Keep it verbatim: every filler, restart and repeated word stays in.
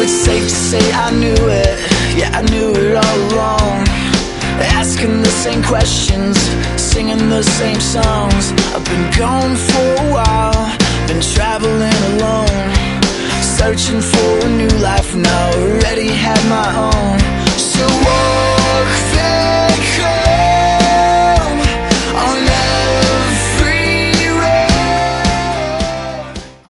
it's safe to say I knew it. Yeah, I knew it all along. Asking the same questions, singing the same songs. I've been gone for a while, been traveling alone, searching for a new life now, already had my own. So